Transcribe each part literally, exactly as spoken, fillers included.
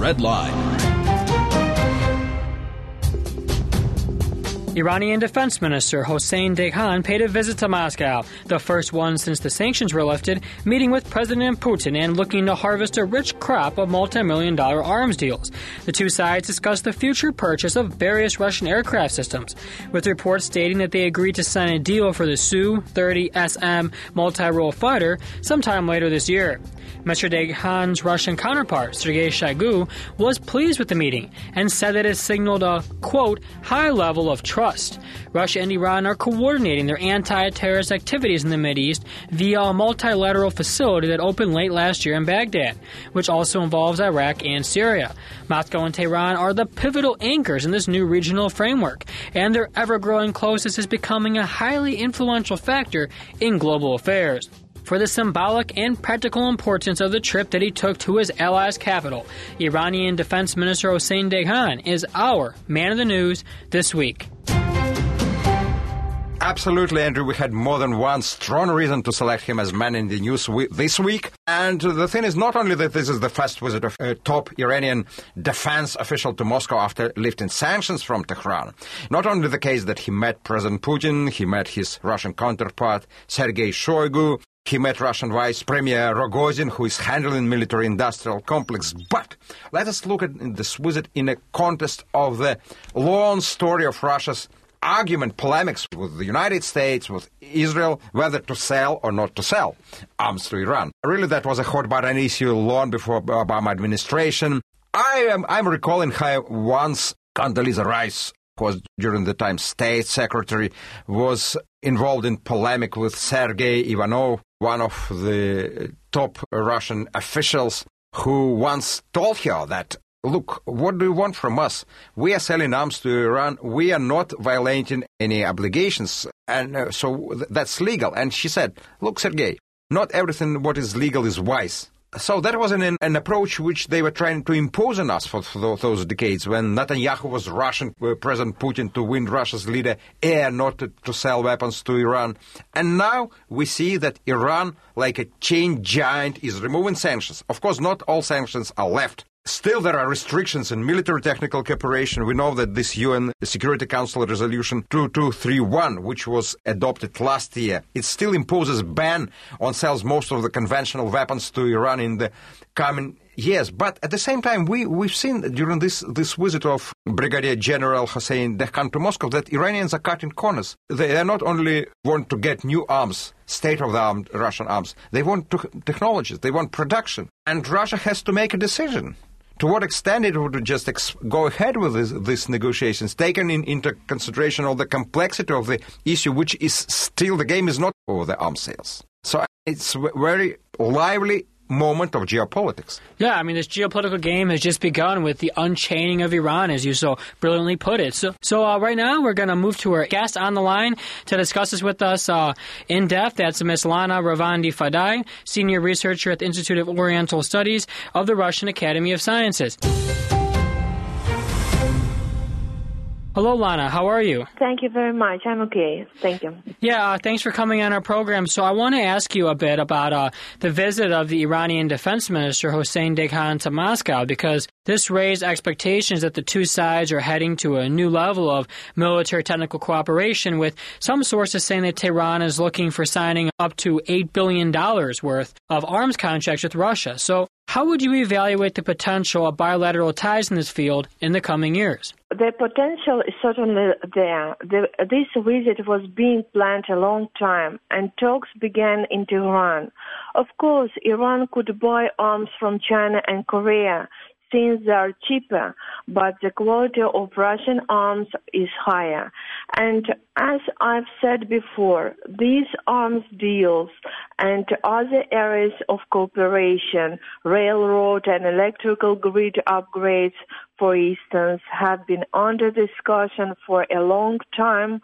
Red Line. Iranian Defense Minister Hossein Dehghan paid a visit to Moscow, the first one since the sanctions were lifted, meeting with President Putin and looking to harvest a rich crop of multi-million dollar arms deals. The two sides discussed the future purchase of various Russian aircraft systems, with reports stating that they agreed to sign a deal for the S U thirty S M multi-role fighter sometime later this year. Mister Dehghan's Russian counterpart, Sergei Shoigu, was pleased with the meeting and said that it signaled a, quote, high level of trust. Russia and Iran are coordinating their anti-terrorist activities in the Mideast via a multilateral facility that opened late last year in Baghdad, which also involves Iraq and Syria. Moscow and Tehran are the pivotal anchors in this new regional framework, and their ever-growing closeness is becoming a highly influential factor in global affairs. For the symbolic and practical importance of the trip that he took to his allies' capital, Iranian Defense Minister Hossein Dehghan is our man of the news this week. Absolutely, Andrew. We had more than one strong reason to select him as man in the news we- this week. And the thing is not only that this is the first visit of a top Iranian defense official to Moscow after lifting sanctions from Tehran. Not only the case that he met President Putin, he met his Russian counterpart, Sergei Shoigu, he met Russian Vice Premier Rogozin, who is handling military-industrial complex. But let us look at this visit in a context of the long story of Russia's argument, polemics with the United States, with Israel, whether to sell or not to sell arms to Iran. Really, that was a hot-button issue long before the Obama administration. I am I'm recalling how once Condoleezza Rice, who was during the time State Secretary, was involved in polemic with Sergei Ivanov, one of the top Russian officials, who once told her that, look, what do you want from us? We are selling arms to Iran. We are not violating any obligations. And uh, so th- that's legal. And she said, look, Sergei, not everything what is legal is wise. So that was an, an approach which they were trying to impose on us for, for those decades when Netanyahu was rushing uh, President Putin to win Russia's leader air not to, to sell weapons to Iran. And now we see that Iran, like a chain giant, is removing sanctions. Of course, not all sanctions are left. Still, there are restrictions in military technical cooperation. We know that this U N Security Council resolution two two three one, which was adopted last year, it still imposes ban on sales most of the conventional weapons to Iran in the coming years. But at the same time, we, we've seen during this, this visit of Brigadier General Hossein Dehghan to Moscow that Iranians are cutting corners. They are not only want to get new arms, state-of-the-art Russian arms, they want to, technologies, they want production. And Russia has to make a decision. To what extent it would just ex- go ahead with this, these negotiations, taking in, into consideration all the complexity of the issue, which is still, the game is not over the arms sales. So it's a very lively moment of geopolitics. Yeah, I mean, this geopolitical game has just begun with the unchaining of Iran, as you so brilliantly put it. So, so uh, right now, we're going to move to our guest on the line to discuss this with us uh, in depth. That's Miss Lana Ravandi Fadai, Senior Researcher at the Institute of Oriental Studies of the Russian Academy of Sciences. Hello, Lana. How are you? Thank you very much. I'm okay. Thank you. Yeah, uh, thanks for coming on our program. So I want to ask you a bit about uh, the visit of the Iranian Defense Minister, Hossein Dehghan, to Moscow, because this raised expectations that the two sides are heading to a new level of military technical cooperation, with some sources saying that Tehran is looking for signing up to eight billion dollars worth of arms contracts with Russia. So how would you evaluate the potential of bilateral ties in this field in the coming years? The potential is certainly there. The, this visit was being planned a long time, and talks began in Tehran. Of course, Iran could buy arms from China and Korea, since they are cheaper, but the quality of Russian arms is higher. And as I've said before, these arms deals and other areas of cooperation, railroad and electrical grid upgrades, for instance, have been under discussion for a long time,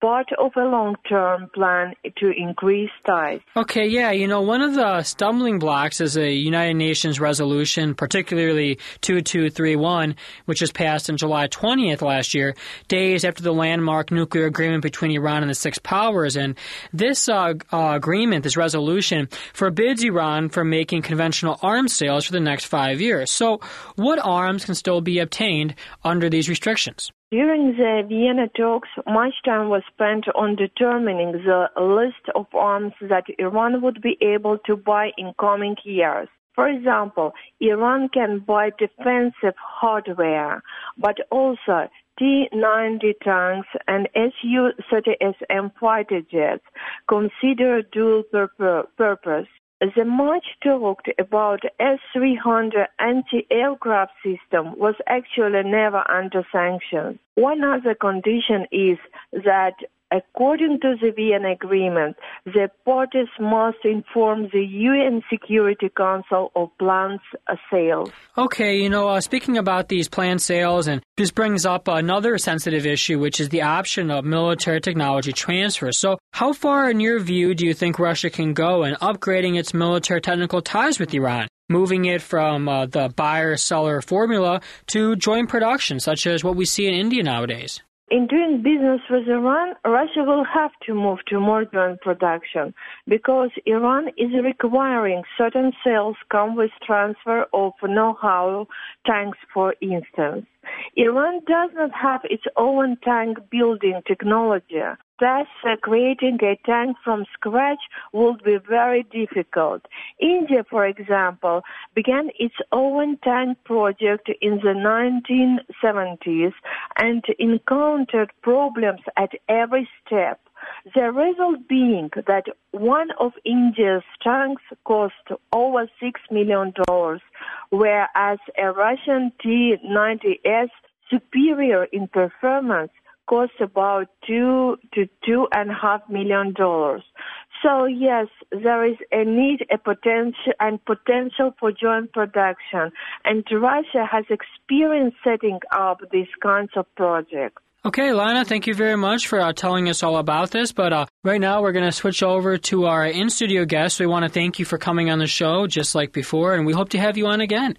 part of a long-term plan to increase ties. Okay, yeah, you know, one of the stumbling blocks is a United Nations resolution, particularly two two three one, which was passed on July twentieth last year, days after the landmark nuclear agreement between Iran and the six powers. And this uh, uh, agreement, this resolution, forbids Iran from making conventional arms sales for the next five years. So what arms can still be obtained under these restrictions? During the Vienna talks, much time was spent on determining the list of arms that Iran would be able to buy in coming years. For example, Iran can buy defensive hardware, but also T ninety tanks and S U thirty S M fighter jets considered dual purpose. The much talked about S three hundred anti-aircraft system was actually never under sanctions. One other condition is that, according to the Vienna Agreement, the parties must inform the U N Security Council of planned sales. Okay, you know, uh, speaking about these planned sales, and this brings up another sensitive issue, which is the option of military technology transfer. So how far, in your view, do you think Russia can go in upgrading its military technical ties with Iran, moving it from uh, the buyer-seller formula to joint production, such as what we see in India nowadays? In doing business with Iran, Russia will have to move to more joint production because Iran is requiring certain sales come with transfer of know-how, tanks for instance. Iran does not have its own tank building technology. Thus, uh, creating a tank from scratch would be very difficult. India, for example, began its own tank project in the nineteen seventies and encountered problems at every step. The result being that one of India's tanks cost over six million dollars, whereas a Russian T ninety S, superior in performance, costs about two to two and a half million dollars. So yes, there is a need, a potential, and potential for joint production, and Russia has experience setting up these kinds of projects. Okay, Lana, thank you very much for uh, telling us all about this. But uh, right now we're going to switch over to our in-studio guest. We want to thank you for coming on the show, just like before, and we hope to have you on again.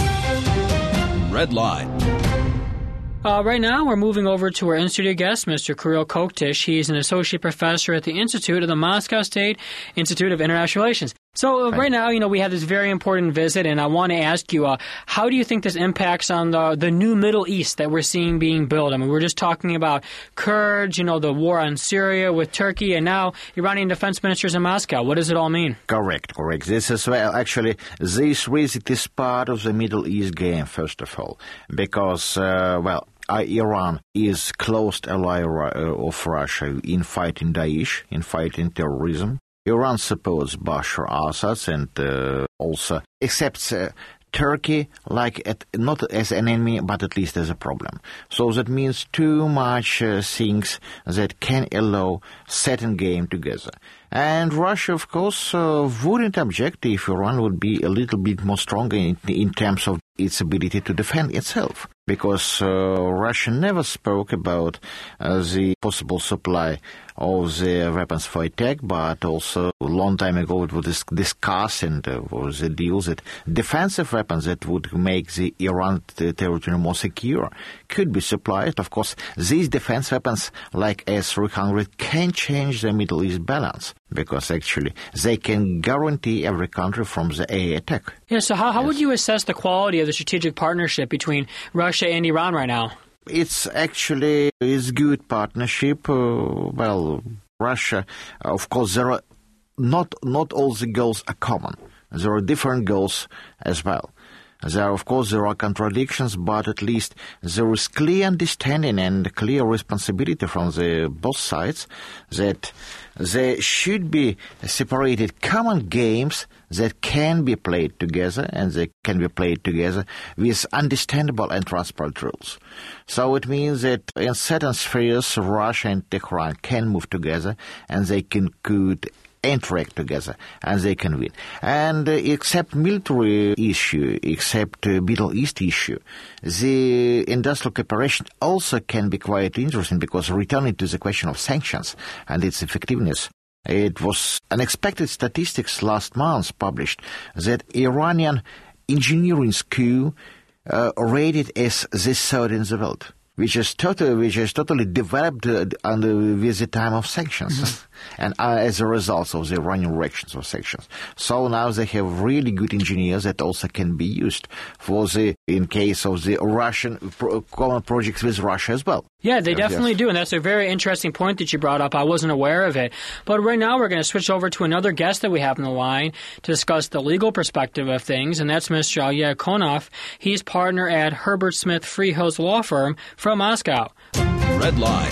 Red Line. Uh, right now, we're moving over to our in-studio guest, Mister Kirill Koktish. He's an associate professor at the Institute of the Moscow State Institute of International Relations. So uh, right now, you know, we have this very important visit, and I want to ask you, uh, how do you think this impacts on the the new Middle East that we're seeing being built? I mean, we're just talking about Kurds, you know, the war on Syria with Turkey, and now Iranian defense ministers in Moscow. What does it all mean? Correct, correct. This is, well, actually, this visit is part of the Middle East game, first of all, because, uh, well, Uh, Iran is close ally uh, of Russia in fighting Daesh, in fighting terrorism. Iran supports Bashar Assad and uh, also accepts uh, Turkey like at, not as an enemy, but at least as a problem. So that means too much uh, things that can allow certain game together. And Russia, of course, uh, wouldn't object if Iran would be a little bit more stronger in, in terms of its ability to defend itself. Because uh, Russia never spoke about uh, the possible supply of the weapons for attack, but also a long time ago it was discussed and uh, was the deal that defensive weapons that would make the Iran territory more secure could be supplied. Of course, these defense weapons like S three hundred can change the Middle East balance, because actually they can guarantee every country from the air attack. Yeah, so how, how yes. would you assess the quality of the strategic partnership between Russia and Iran right now? It's actually it's good partnership. Uh, well, Russia, of course, there are not not all the goals are common. There are different goals as well. There, of course, there are contradictions, but at least there is clear understanding and clear responsibility from the both sides that there should be separated common games that can be played together, and they can be played together with understandable and transparent rules. So it means that in certain spheres, Russia and Tehran can move together, and they can could interact together, and they can win. And uh, except military issue, except uh, Middle East issue, the industrial cooperation also can be quite interesting, because returning to the question of sanctions and its effectiveness, it was unexpected statistics last month published that Iranian engineering school uh, rated as the third in the world, which is totally, which is totally developed uh, under with the time of sanctions, mm-hmm. and uh, as a result of the Iranian reactions of sanctions. So now they have really good engineers that also can be used for the, in case of the Russian pro- common projects with Russia as well. Yeah, they yes, definitely yes. do, and that's a very interesting point that you brought up. I wasn't aware of it. But right now we're going to switch over to another guest that we have on the line to discuss the legal perspective of things, and that's Mister Oleg Konov. He's partner at Herbert Smith Freehills Law Firm from Moscow. Red Line.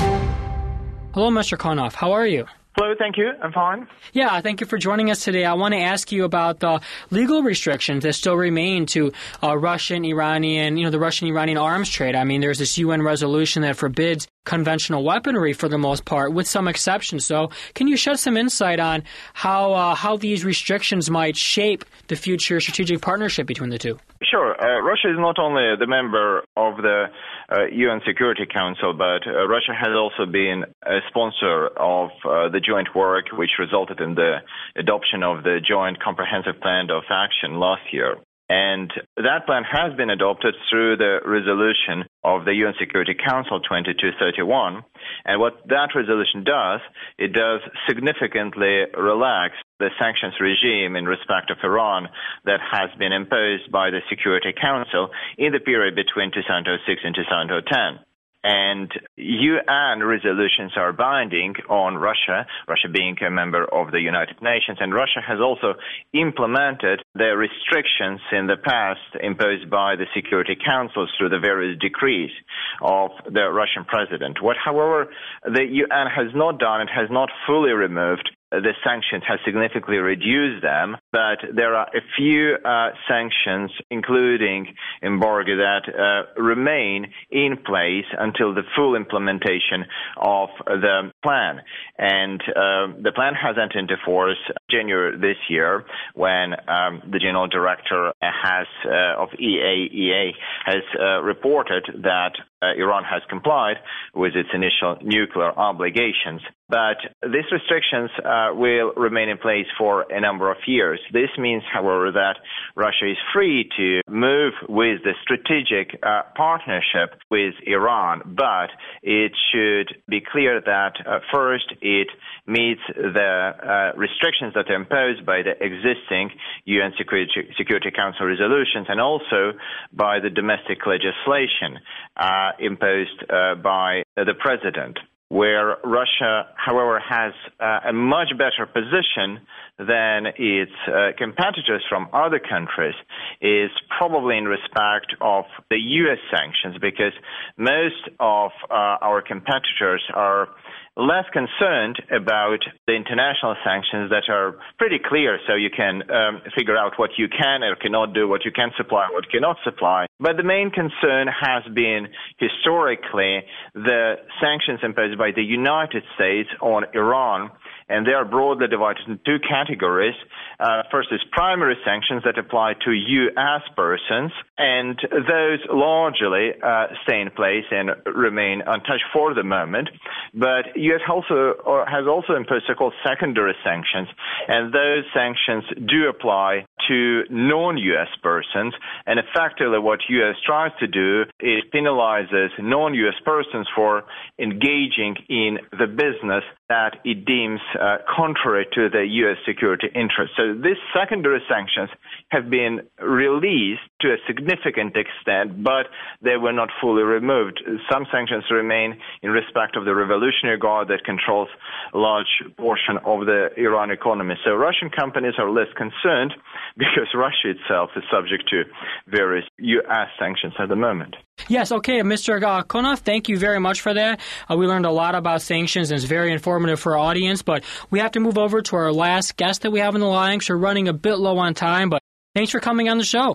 Hello, Mister Konov. How are you? Hello, thank you. I'm fine. Yeah, thank you for joining us today. I want to ask you about the legal restrictions that still remain to uh, Russian-Iranian, you know, the Russian-Iranian arms trade. I mean, there's this U N resolution that forbids conventional weaponry for the most part, with some exceptions. So can you shed some insight on how uh, how these restrictions might shape the future strategic partnership between the two? Sure. Uh, Russia is not only the member of the uh, U N Security Council, but uh, Russia has also been a sponsor of uh, the joint work which resulted in the adoption of the Joint Comprehensive Plan of Action last year. And that plan has been adopted through the resolution of the U N Security Council twenty-two thirty-one. And what that resolution does, it does significantly relax the sanctions regime in respect of Iran that has been imposed by the Security Council in the period between two thousand six and two thousand ten. And U N resolutions are binding on Russia, Russia being a member of the United Nations, and Russia has also implemented the restrictions in the past imposed by the Security Council through the various decrees of the Russian president. What, however, the U N has not done, it has not fully removed the sanctions, has significantly reduced them, but there are a few uh, sanctions, including embargo, that uh, remain in place until the full implementation of the plan. And uh, the plan has entered into force January this year, when um, the general director has uh, of E A E A has uh, reported that uh, Iran has complied with its initial nuclear obligations. But these restrictions uh, will remain in place for a number of years. This means, however, that Russia is free to move with the strategic uh, partnership with Iran, but it should be clear that uh, first it meets the uh, restrictions that are imposed by the existing U N Security, Security Council resolutions, and also by the domestic legislation uh, imposed uh, by uh, the president, where Russia, however, has uh, a much better position than its uh, competitors from other countries, is probably in respect of the U S sanctions, because most of uh, our competitors are less concerned about the international sanctions that are pretty clear, so you can um, figure out what you can or cannot do, what you can supply, what cannot supply. But the main concern has been historically the sanctions imposed by the United States on Iran, and they are broadly divided into two categories. Uh, first is primary sanctions that apply to U S persons, and those largely uh, stay in place and remain untouched for the moment. But U S also or has also imposed so-called secondary sanctions, and those sanctions do apply to non-U S persons. And effectively, what U S tries to do is penalizes non-U S persons for engaging in the business that it deems uh, contrary to the U S security interests. So these secondary sanctions have been released to a significant extent, but they were not fully removed. Some sanctions remain in respect of the Revolutionary Guard that controls a large portion of the Iran economy. So Russian companies are less concerned because Russia itself is subject to various U S sanctions at the moment. Yes, okay, Mister Konov, thank you very much for that. Uh, we learned a lot about sanctions, and it's very informative for our audience, but we have to move over to our last guest that we have in the line, so we're running a bit low on time, but thanks for coming on the show.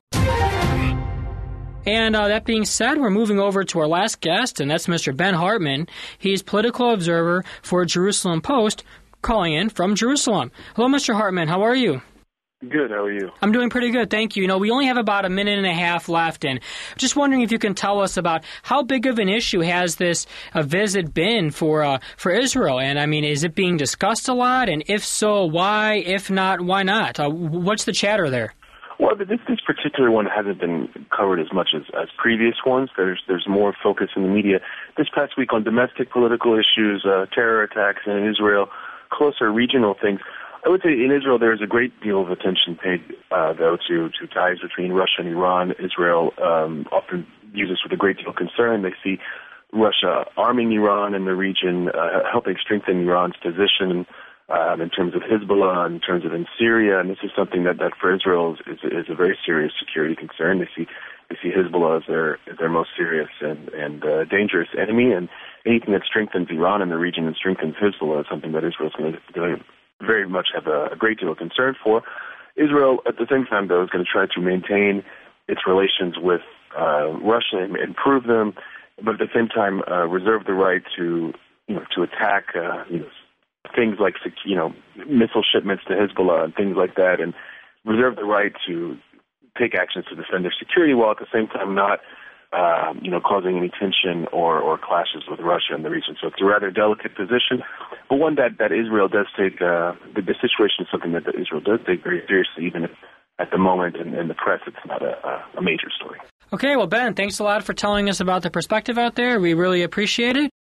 And uh, that being said, we're moving over to our last guest, and that's Mister Ben Hartman. He's political observer for Jerusalem Post. calling in from Jerusalem. Hello, Mister Hartman. How are you? Good. How are you? I'm doing pretty good, thank you. You know, we only have about a minute and a half left, and just wondering if you can tell us about how big of an issue has this uh, visit been for uh, for Israel? And, I mean, is it being discussed a lot? And if so, why? If not, why not? Uh, what's the chatter there? Well, this, this particular one hasn't been covered as much as, as previous ones. There's there's more focus in the media this past week on domestic political issues, uh, terror attacks in Israel, closer regional things. I would say in Israel there is a great deal of attention paid, uh, though, to, to ties between Russia and Iran. Israel um, often views this with a great deal of concern. They see Russia arming Iran in the region, uh, helping strengthen Iran's position um, in terms of Hezbollah, in terms of in Syria, and this is something that, that for Israel is, is, is a very serious security concern. They see they see Hezbollah as their as their most serious and, and uh, dangerous enemy, and anything that strengthens Iran in the region and strengthens Hezbollah is something that Israel is going to very much have a, a great deal of concern for. Israel, at the same time, though, is going to try to maintain its relations with uh, Russia and improve them, but at the same time uh, reserve the right to, you know, to attack, uh, you know, things like, you know, missile shipments to Hezbollah and things like that, and reserve the right to take actions to defend their security while at the same time not, Um, you know, causing any tension or, or clashes with Russia in the region. So it's a rather delicate position, but one that, that Israel does take, uh, the, the situation is something that, that Israel does take very seriously, even if at the moment in, in the press it's not a, a major story. Okay, well, Ben, thanks a lot for telling us about the perspective out there. We really appreciate it.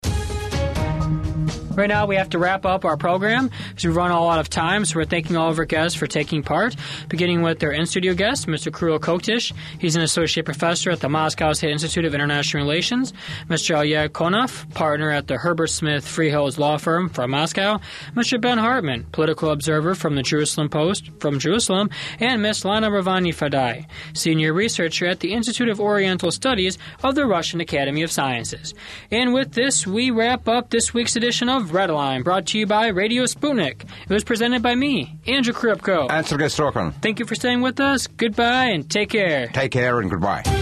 Right now, we have to wrap up our program because we've run all out of time, so we're thanking all of our guests for taking part, beginning with their in-studio guest, Mister Kirill Koktish. He's an associate professor at the Moscow State Institute of International Relations. Mister Ilya Konov, partner at the Herbert Smith Freehills law firm from Moscow. Mister Ben Hartman, political observer from the Jerusalem Post from Jerusalem. And Miss Lana Ravani Fadai, senior researcher at the Institute of Oriental Studies of the Russian Academy of Sciences. And with this, we wrap up this week's edition of Redline, brought to you by Radio Sputnik. It was presented by me, Andrew Kripko. And Sergei Strokan. Thank you for staying with us. Goodbye and take care. Take care and goodbye.